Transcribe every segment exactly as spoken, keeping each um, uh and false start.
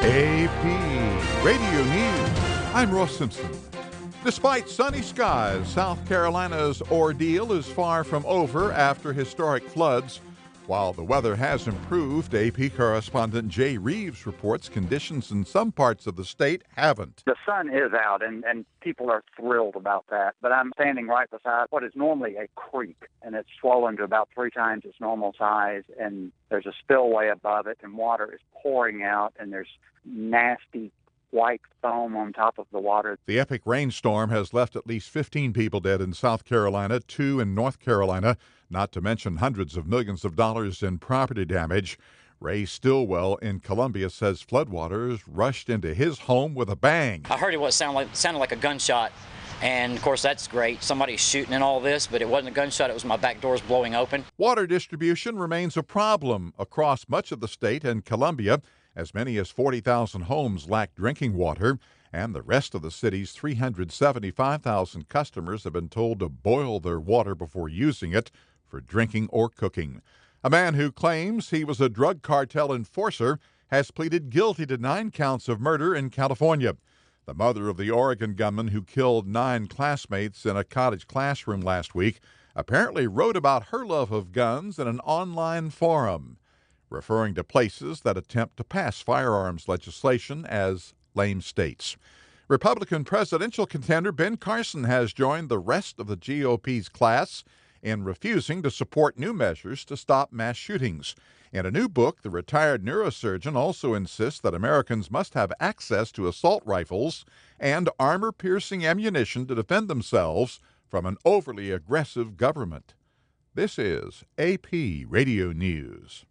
A P Radio News. I'm Ross Simpson. Despite sunny skies, South Carolina's ordeal is far from over after historic floods. While the weather has improved, A P correspondent Jay Reeves reports conditions in some parts of the state haven't. The sun is out, and, and people are thrilled about that. But I'm standing right beside what is normally a creek, and it's swollen to about three times its normal size, and there's a spillway above it, and water is pouring out, and there's nasty white foam on top of the water. The epic rainstorm has left at least fifteen people dead in South Carolina, two in North Carolina, not to mention hundreds of millions of dollars in property damage. Ray Stillwell in Columbia says floodwaters rushed into his home with a bang. I heard it was sound like sounded like a gunshot, and of course that's great. Somebody's shooting and all this, but it wasn't a gunshot. It was my back doors blowing open. Water distribution remains a problem across much of the state and Columbia. As many as forty thousand homes lack drinking water, and the rest of the city's three hundred seventy-five thousand customers have been told to boil their water before using it for drinking or cooking. A man who claims he was a drug cartel enforcer has pleaded guilty to nine counts of murder in California. The mother of the Oregon gunman who killed nine classmates in a college classroom last week apparently wrote about her love of guns in an online forum, referring to places that attempt to pass firearms legislation as lame states. Republican presidential contender Ben Carson has joined the rest of the G O P's class in refusing to support new measures to stop mass shootings. In a new book, the retired neurosurgeon also insists that Americans must have access to assault rifles and armor-piercing ammunition to defend themselves from an overly aggressive government. This is A P Radio News.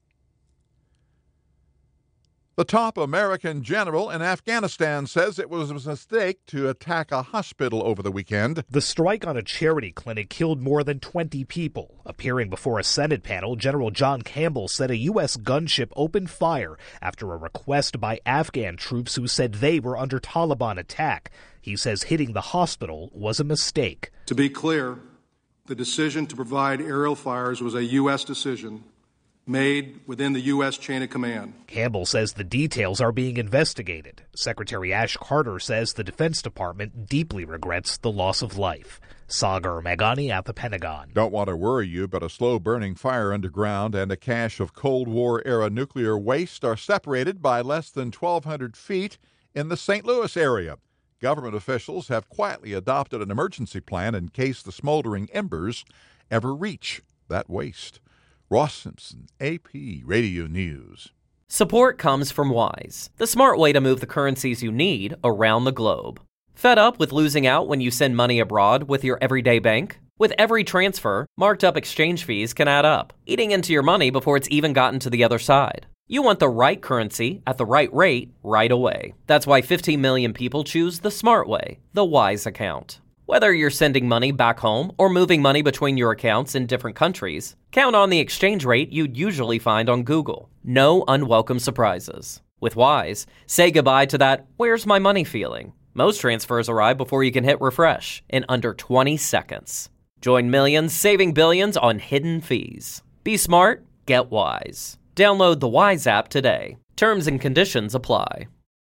The top American general in Afghanistan says it was a mistake to attack a hospital over the weekend. The strike on a charity clinic killed more than twenty people. Appearing before a Senate panel, General John Campbell said a U S gunship opened fire after a request by Afghan troops who said they were under Taliban attack. He says hitting the hospital was a mistake. To be clear, the decision to provide aerial fires was a U S decision made within the U S chain of command. Campbell says the details are being investigated. Secretary Ash Carter says the Defense Department deeply regrets the loss of life. Sagar Meghani at the Pentagon. Don't want to worry you, but a slow-burning fire underground and a cache of Cold War-era nuclear waste are separated by less than twelve hundred feet in the Saint Louis area. Government officials have quietly adopted an emergency plan in case the smoldering embers ever reach that waste. Ross Simpson, A P Radio News. Support comes from Wise, the smart way to move the currencies you need around the globe. Fed up with losing out when you send money abroad with your everyday bank? With every transfer, marked up exchange fees can add up, eating into your money before it's even gotten to the other side. You want the right currency at the right rate right away. That's why fifteen million people choose the smart way, the Wise account. Whether you're sending money back home or moving money between your accounts in different countries, count on the exchange rate you'd usually find on Google. No unwelcome surprises. With Wise, say goodbye to that "where's my money" feeling. Most transfers arrive before you can hit refresh in under twenty seconds. Join millions saving billions on hidden fees. Be smart, get Wise. Download the Wise app today. Terms and conditions apply.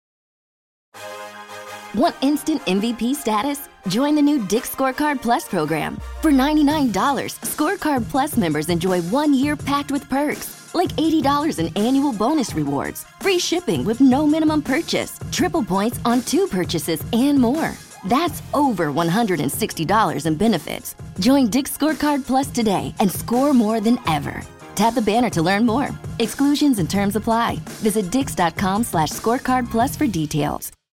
Want instant M V P status? Join the new Dick's Scorecard Plus program. For ninety-nine dollars, Scorecard Plus members enjoy one year packed with perks, like eighty dollars in annual bonus rewards, free shipping with no minimum purchase, triple points on two purchases, and more. That's over one hundred sixty dollars in benefits. Join Dick's Scorecard Plus today and score more than ever. Tap the banner to learn more. Exclusions and terms apply. Visit dix.com slash scorecard plus for details.